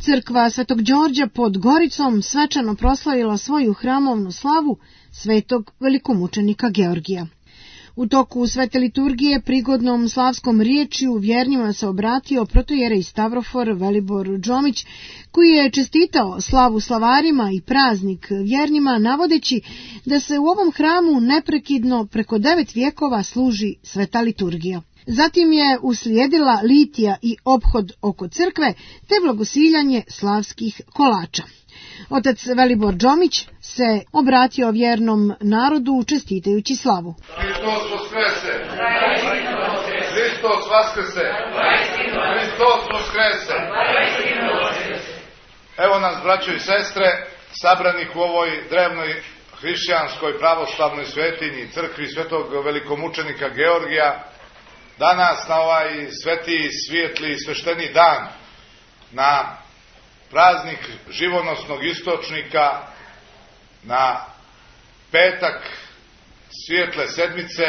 Crkva Svetog Đorđa pod Goricom svečano proslavila svoju hramovnu slavu svetog velikomučenika Georgija. U toku svete liturgije prigodnom slavskom riječju vjernima se obratio protojerej Stavrofor Velibor Džomić, koji je čestitao slavu slavarima i praznik vjernima, navodeći da se u ovom hramu neprekidno preko 9 vjekova služi sveta liturgija. Zatim je uslijedila litija i ophod oko crkve, te blagosiljanje slavskih kolača. Otac Velibor Džomić se obratio vjernom narodu čestitajući slavu. Hristos Voskrese! Hristos Vaskrese! Hristos Voskrese! Evo nas, braćo i sestre, sabranih u ovoj drevnoj hrišćanskoj pravoslavnoj svetinji, crkvi svetog velikomučenika Georgija, danas na ovaj sveti, svijetli, svešteni dan, na praznik živonosnog istočnika, na petak svijetle sedmice,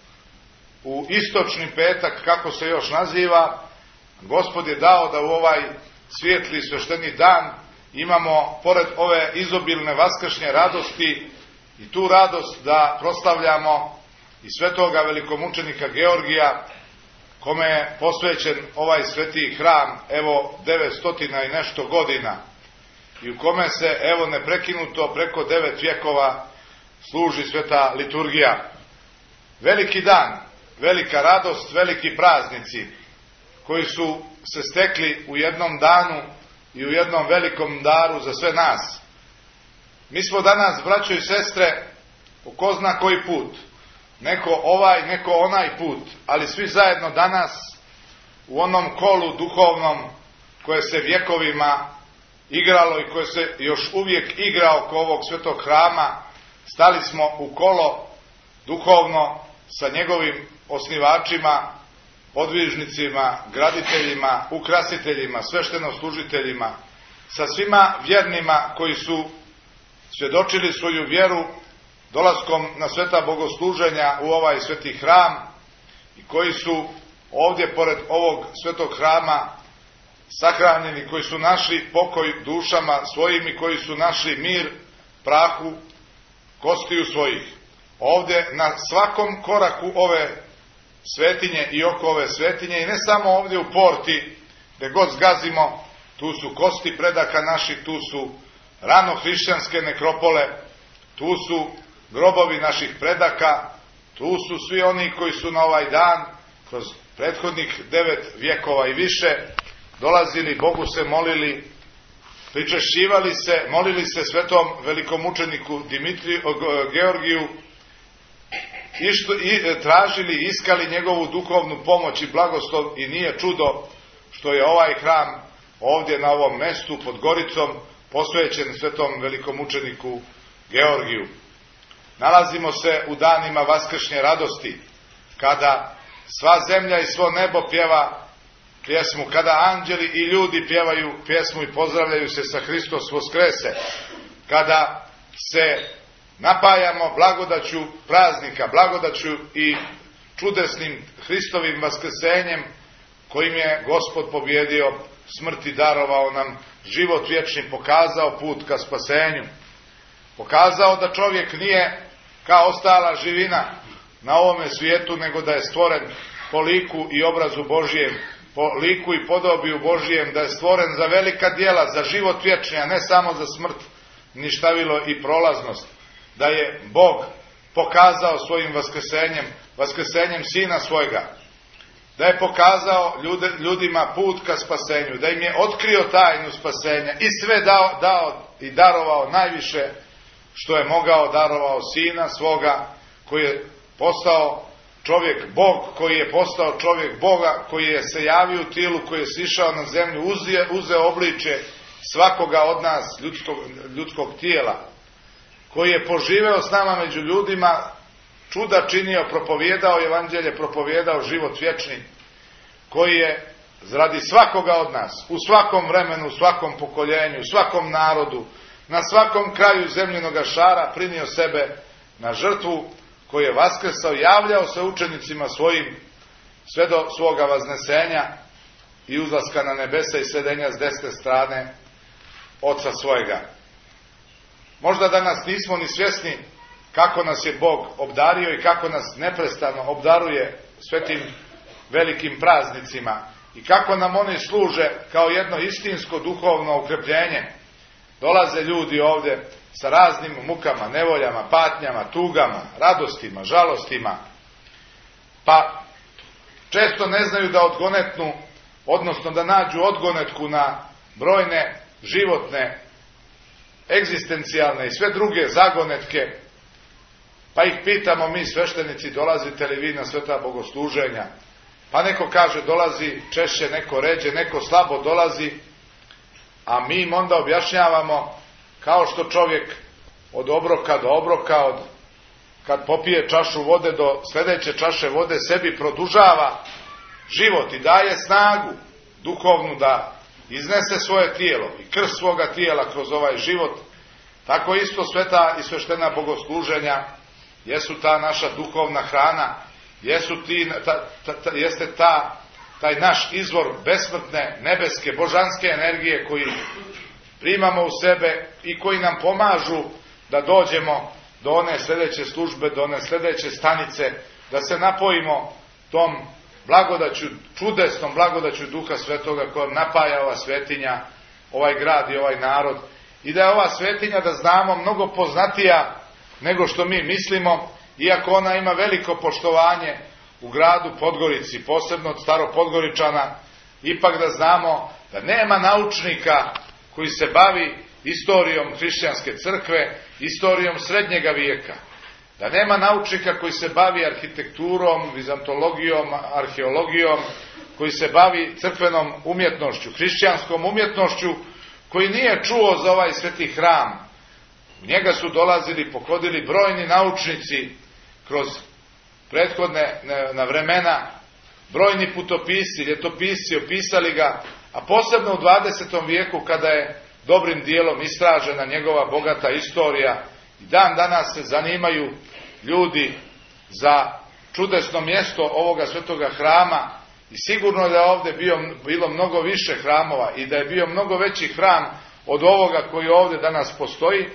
u istočni petak, kako se još naziva, Gospod je dao da u ovaj svijetli svešteni dan imamo, pored ove izobilne vaskršnje radosti, i tu radost da proslavljamo i svetoga velikomučenika Georgija, kome je posvećen ovaj sveti hram, evo 900 i nešto godina, i u kome se, evo neprekinuto, preko 9 vjekova služi sveta liturgija. Veliki dan, velika radost, veliki praznici, koji su se stekli u jednom danu i u jednom velikom daru za sve nas. Mi smo danas, braćo i sestre, po ko zna koji put, neko ovaj, neko onaj put, ali svi zajedno danas u onom kolu duhovnom koje se vjekovima igralo i koje se još uvijek igra oko ovog svetog hrama, stali smo u kolo duhovno sa njegovim osnivačima, podvižnicima, graditeljima, ukrasiteljima, sveštenoslужiteljima, sa svima vjernima koji su svjedočili svoju vjeru dolaskom na sveta bogosluženja u ovaj sveti hram i koji su ovdje pored ovog svetog hrama sahranjeni, koji su našli pokoj dušama svojim i koji su našli mir prahu kostiju svojih. Ovdje na svakom koraku ove svetinje i oko ove svetinje, i ne samo ovdje u porti gdje god zgazimo, tu su kosti predaka naših, tu su rano hrišćanske nekropole, tu su grobovi naših predaka, tu su svi oni koji su na ovaj dan kroz prethodnih 9 vjekova i više dolazili, Bogu se molili, pričešćivali se, molili se svetom velikomučeniku Georgiju i tražili, iskali njegovu duhovnu pomoć i blagoslov, i nije čudo što je ovaj hram ovdje na ovom mestu pod Goricom posvećen svetom velikomučeniku Georgiju. Nalazimo se u danima vaskršnje radosti, kada sva zemlja i svo nebo pjeva pjesmu, kada anđeli i ljudi pjevaju pjesmu i pozdravljaju se sa Hristos Voskrese, kada se napajamo blagodaću praznika, blagodaću i čudesnim Hristovim vaskrsenjem, kojim je Gospod pobjedio smrt i darovao nam život vječni, pokazao put ka spasenju, pokazao da čovjek nije kao ostala živina na ovome svijetu, nego da je stvoren po liku i obrazu Božijem, po liku i podobiju Božijem, da je stvoren za velika djela, za život vječni, a ne samo za smrt, ništavilo i prolaznost, da je Bog pokazao svojim vaskrsenjem Sina svojega, da je pokazao ljudima put ka spasenju, da im je otkrio tajnu spasenja i sve dao i darovao najviše što je mogao, darovao Sina svoga, koji je postao čovjek Bog, koji je postao čovjek Boga, koji je se javio u tijelu, koji je sišao na zemlju, uzeo obličje svakoga od nas, ljudskog tijela, koji je poživeo s nama među ljudima, čuda činio, propovijedao evanđelje, propovijedao život vječni, koji je radi svakoga od nas, u svakom vremenu, u svakom pokoljenju, u svakom narodu, na svakom kraju zemljinoga šara prinio sebe na žrtvu, koji je vaskrsao, javljao se učenicima svojim sve do svoga vaznesenja i uzlaska na nebesa i sedenja s desne strane oca svojega. Možda danas nismo ni svjesni kako nas je Bog obdario i kako nas neprestano obdaruje svetim velikim praznicima i kako nam oni služe kao jedno istinsko duhovno ukrepljenje. Dolaze ljudi ovdje sa raznim mukama, nevoljama, patnjama, tugama, radostima, žalostima, pa često ne znaju da odgonetnu, odnosno da nađu odgonetku na brojne životne, egzistencijalne i sve druge zagonetke, pa ih pitamo mi sveštenici, dolazite li vi na sveta bogosluženja? Pa neko kaže dolazi češće, neko ređe, neko slabo dolazi, a mi im onda objašnjavamo kao što čovjek od obroka do obroka, kad popije čašu vode do sljedeće čaše vode, sebi produžava život i daje snagu duhovnu da iznese svoje tijelo i krv svoga tijela kroz ovaj život, tako isto sveta i sveštena bogosluženja jesu ta naša duhovna hrana, jeste taj naš izvor besmrtne, nebeske, božanske energije koji primamo u sebe i koji nam pomažu da dođemo do one sljedeće službe, do one sljedeće stanice, da se napojimo tom blagodaću, čudesnom blagodaću Duha Svetoga kojom napaja ova svetinja, ovaj grad i ovaj narod. I da je ova svetinja, da znamo, mnogo poznatija nego što mi mislimo, iako ona ima veliko poštovanje u gradu Podgorici, posebno od Staropodgoričana, ipak da znamo da nema naučnika koji se bavi istorijom hrišćanske crkve, istorijom srednjega vijeka. Da nema naučnika koji se bavi arhitekturom, vizantologijom, arheologijom, koji se bavi crkvenom umjetnošću, hrišćanskom umjetnošću, koji nije čuo za ovaj sveti hram. U njega su dolazili, pohodili brojni naučnici kroz prethodne vremena, brojni putopisci, ljetopisci, opisali ga, a posebno u 20. vijeku kada je dobrim dijelom istražena njegova bogata istorija. I dan danas se zanimaju ljudi za čudesno mjesto ovoga svetoga hrama i sigurno da je ovdje bilo mnogo više hramova i da je bio mnogo veći hram od ovoga koji ovdje danas postoji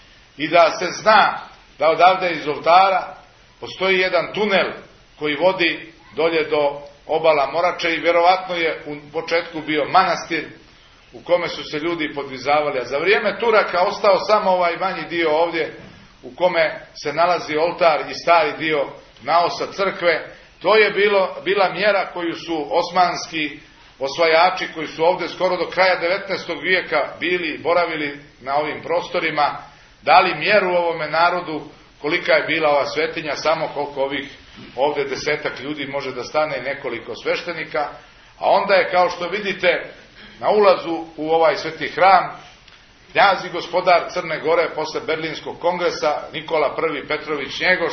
i da se zna da odavde iz oltara postoji jedan tunel koji vodi dolje do obala Morače i vjerovatno je u početku bio manastir u kome su se ljudi podvizavali, a za vrijeme Turaka ostao samo ovaj manji dio ovdje u kome se nalazi oltar i stari dio naosa crkve. To je bila mjera koju su osmanski osvajači koji su ovdje skoro do kraja 19. vijeka bili i boravili na ovim prostorima, dali mjeru ovome narodu kolika je bila ova svetinja, samo koliko ovih ovdje 10-ak ljudi može da stane, nekoliko sveštenika, a onda je, kao što vidite, na ulazu u ovaj sveti hram knjaz i gospodar Crne Gore posle Berlinskog kongresa Nikola I. Petrović Njegoš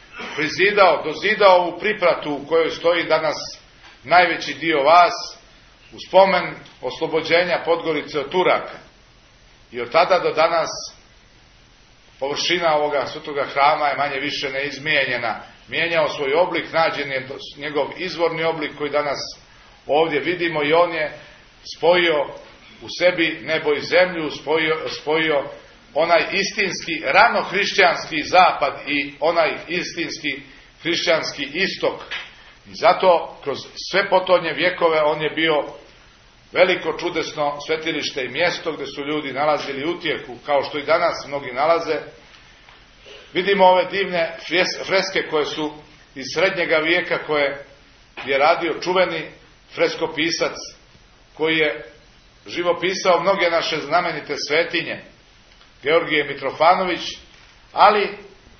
dozidao ovu pripratu u kojoj stoji danas najveći dio vas u spomen oslobođenja Podgorice od Turaka. I od tada do danas površina ovoga svetoga hrama je manje više neizmijenjena. Mijenjao svoj oblik, nađen je njegov izvorni oblik koji danas ovdje vidimo i on je spojio u sebi nebo i zemlju, spojio onaj istinski ranohrišćanski zapad i onaj istinski hrišćanski istok. I zato kroz sve potonje vjekove on je bio veliko čudesno svetilište i mjesto gdje su ljudi nalazili utjehu, kao što i danas mnogi nalaze. Vidimo ove divne freske koje su iz srednjega vijeka, koje je radio čuveni freskopisac koji je živopisao mnoge naše znamenite svetinje, Georgije Mitrofanović, ali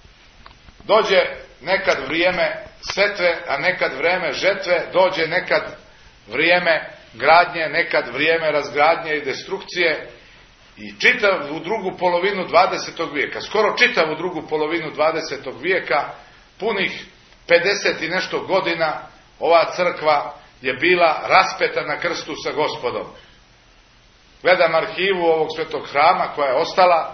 dođe nekad vrijeme setve, a nekad vrijeme žetve, dođe nekad vrijeme gradnje, nekad vrijeme razgradnje i destrukcije i čitavu drugu polovinu 20. vijeka, skoro čitavu drugu polovinu 20. vijeka, punih 50 i nešto godina, ova crkva je bila raspeta na krstu sa Gospodom. Gledam arhivu ovog svetog hrama koja je ostala,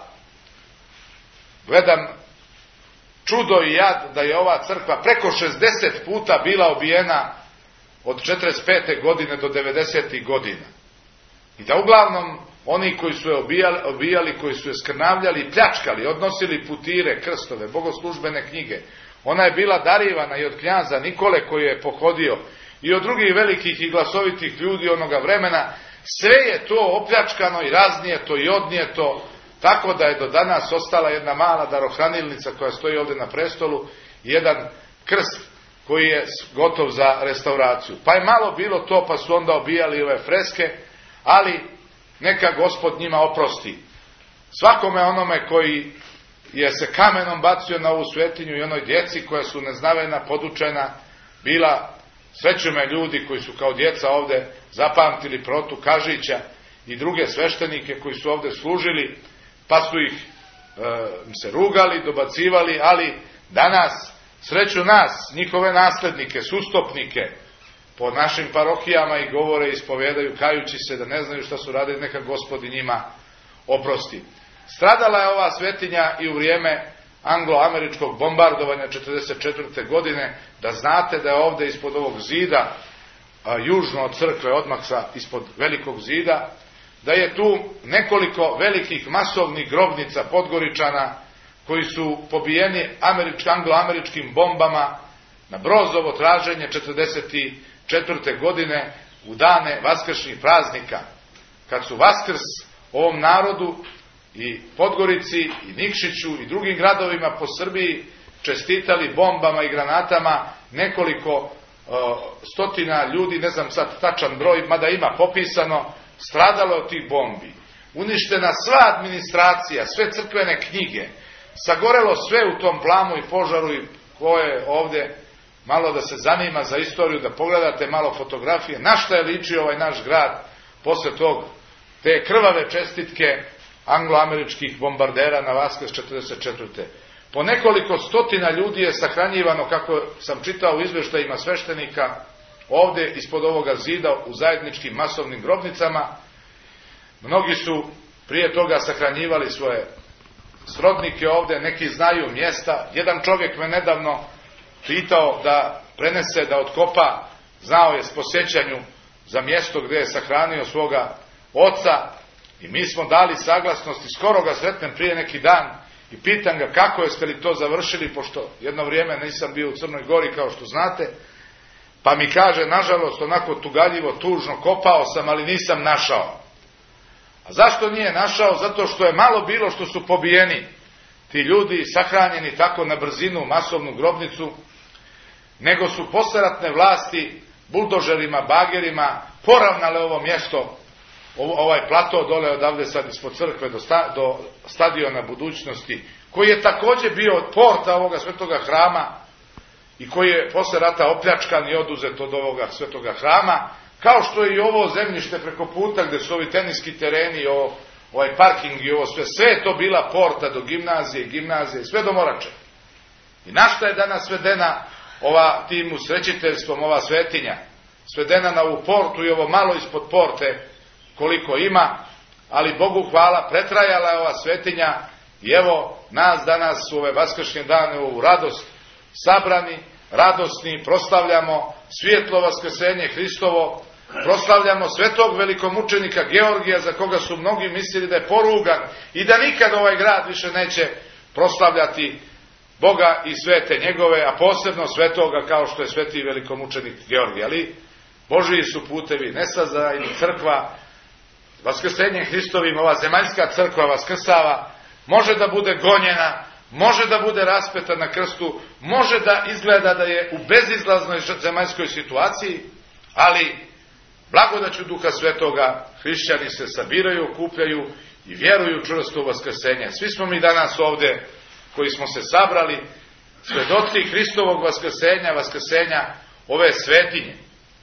gledam čudo i jad da je ova crkva preko 60 puta bila obijena od 45. godine do 90. godina. I da uglavnom oni koji su je obijali, koji su je skrnavljali i pljačkali, odnosili putire, krstove, bogoslužbene knjige. Ona je bila darivana i od knjaza Nikole koji je pohodio i od drugih velikih i glasovitih ljudi onoga vremena. Sve je to opljačkano i raznijeto i odnijeto, tako da je do danas ostala jedna mala darohranilnica koja stoji ovdje na prestolu i jedan krst koji je gotov za restauraciju. Pa je malo bilo to, pa su onda obijali ove freske, ali neka Gospod njima oprosti. Svakome onome koji je se kamenom bacio na ovu svetinju i onoj djeci koja su neznavena, podučena, bila, sreću me ljudi koji su kao djeca ovdje zapamtili Protu Kažića i druge sveštenike koji su ovdje služili, pa su ih se rugali, dobacivali, ali danas, sreću nas, njihove naslednike, sustopnike, po našim parohijama i govore i ispovedaju, kajući se da ne znaju šta su radili, neka Gospod njima oprosti. Stradala je ova svetinja i u vrijeme anglo-američkog bombardovanja 1944. godine, da znate da je ovdje ispod ovog zida, južno od crkve, odmah ispod velikog zida, da je tu nekoliko velikih masovnih grobnica Podgoričana koji su pobijeni anglo-američkim bombama na Brozovo traženje 1944. godine u dane vaskršnjih praznika, kad su Vaskrs ovom narodu i Podgorici i Nikšiću i drugim gradovima po Srbiji čestitali bombama i granatama, nekoliko stotina ljudi, ne znam sad tačan broj, mada ima popisano, stradalo od tih bombi. Uništena sva administracija, sve crkvene knjige, sagorelo sve u tom plamu i požaru. I ko je ovdje malo da se zanima za istoriju, da pogledate malo fotografije, na šta je ličio ovaj naš grad posle te krvave čestitke anglo-američkih bombardera na Vaskrs 1944. Po nekoliko stotina ljudi je sahranjivano, kako sam čitao u izveštajima sveštenika, ovdje ispod ovoga zida u zajedničkim masovnim grobnicama. Mnogi su prije toga sahranjivali svoje srodnike ovdje, neki znaju mjesta. Jedan čovjek me nedavno pitao da prenese, da otkopa, znao je s posjećanju za mjesto gdje je sahranio svoga oca i mi smo dali saglasnost i skoro ga sretnem prije neki dan i pitam ga kako jeste li to završili, pošto jedno vrijeme nisam bio u Crnoj Gori kao što znate, pa mi kaže, nažalost, onako tugaljivo, tužno, kopao sam, ali nisam našao. A zašto nije našao? Zato što je malo bilo što su pobijeni ti ljudi, sahranjeni tako na brzinu u masovnu grobnicu, nego su posleratne vlasti buldožerima, bagerima poravnale ovo mjesto, ovaj plato dole odavde sad ispod crkve do stadiona budućnosti, koji je također bio od porta ovoga svetoga hrama i koji je posle rata opljačkan i oduzet od ovoga svetoga hrama, kao što je i ovo zemljište preko puta gdje su ovi teniski tereni, ovaj parking i ovo sve je to bila porta do gimnazije, sve do Morače. I na šta je danas svedena tim usrećiteljstvom ova svetinja? Svedena na ovu portu i ovo malo ispod porte koliko ima, ali Bogu hvala, pretrajala je ova svetinja i evo nas danas u ove vaskršnje dane u radost sabrani, radosni, proslavljamo svijetlo vaskrsenje Hristovo, proslavljamo svetog velikomučenika Georgija, za koga su mnogi mislili da je porugan i da nikad ovaj grad više neće proslavljati Boga i svete njegove, a posebno svetoga kao što je sveti velikomučenik Georgij. Ali Božiji su putevi, ne sada i crkva, vaskrsenjem Hristovim, ova zemaljska crkva vaskrsava, može da bude gonjena, može da bude raspeta na krstu, može da izgleda da je u bezizlaznoj zemaljskoj situaciji, ali blagodaću Duha Svetoga hrišćani se sabiraju, okupljaju i vjeruju čvrsto u vaskrsenje. Svi smo mi danas ovdje koji smo se sabrali, svedoci Hristovog vaskrsenja ove svetinje.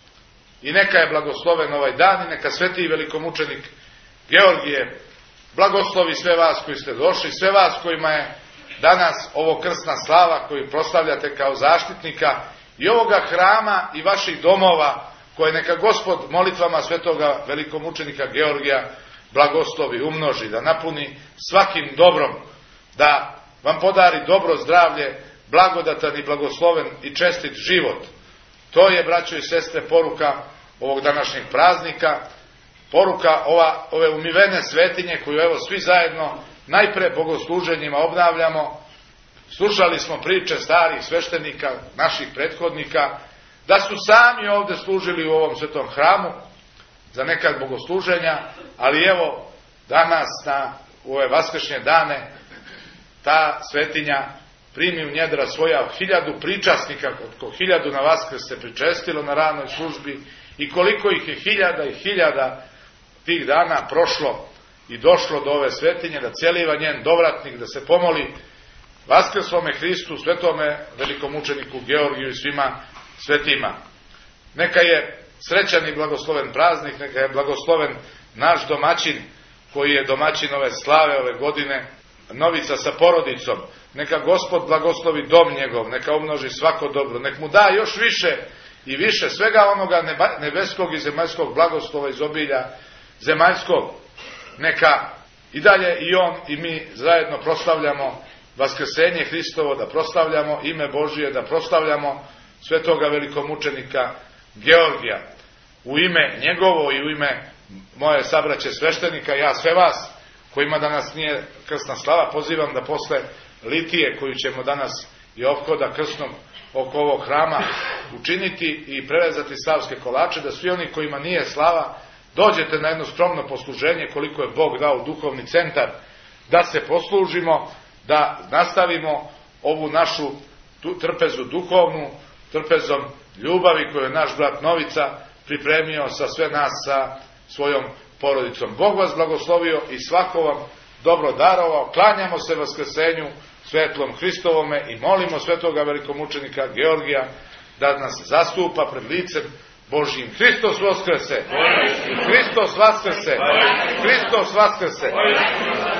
I neka je blagosloven ovaj dan i neka sveti velikomučenik Georgije blagoslovi sve vas koji ste došli, sve vas kojima je danas ovo krsna slava koju proslavljate kao zaštitnika i ovoga hrama i vaših domova koje neka Gospod molitvama svetoga velikomučenika Georgija blagoslovi, umnoži, da napuni svakim dobrom, da vam podari dobro zdravlje, blagodatan i blagosloven i čestit život. To je, braćo i sestre, poruka ovog današnjeg praznika poruka ove umivene svetinje koju evo svi zajedno najpre bogosluženjima obnavljamo. Slušali smo priče starih sveštenika, naših prethodnika, da su sami ovde služili u ovom svetom hramu za nekad bogosluženja, ali evo danas u ove vaskršnje dane ta svetinja primi u njedra svoja 1000 pričasnika, oko 1000 na Vaskrs se pričestilo na ranoj službi i koliko ih je 1000 i 1000 tih dana prošlo i došlo do ove svetinje, da cjeliva njen dovratnik, da se pomoli Vaskrslome Hristu, svetome velikomučeniku Georgiju i svima svetima. Neka je srećan i blagosloven praznik, neka je blagosloven naš domaćin koji je domaćin ove slave ove godine, Novica sa porodicom. Neka Gospod blagoslovi dom njegov, neka umnoži svako dobro, nek mu da još više i više svega onoga nebeskog i zemaljskog blagoslova iz obilja zemaljskog. Neka i dalje i on i mi zajedno proslavljamo vaskrsenje Hristovo, da proslavljamo ime Božije, da proslavljamo svetoga velikomučenika Georgija. U ime njegovo i u ime moje sabraće sveštenika, ja sve vas kojima danas nije krsna slava pozivam da posle litije koju ćemo danas i ophoda krsnog oko ovog hrama učiniti i prerezati slavske kolače, da svi oni kojima nije slava dođete na jedno skromno posluženje koliko je Bog dao duhovni centar, da se poslužimo, da nastavimo ovu našu trpezu duhovnu, trpezom ljubavi koju je naš brat Novica pripremio sa sve nas sa svojom porodicom. Bog vas blagoslovio i svako vam dobro darovao. Klanjamo se vaskrsenju svetlom Hristovome i molimo svetoga velikomučenika Georgija da nas zastupa pred licem Božjim. Hristos vaskrse! Hristos vaskrse! Hristos vaskrse!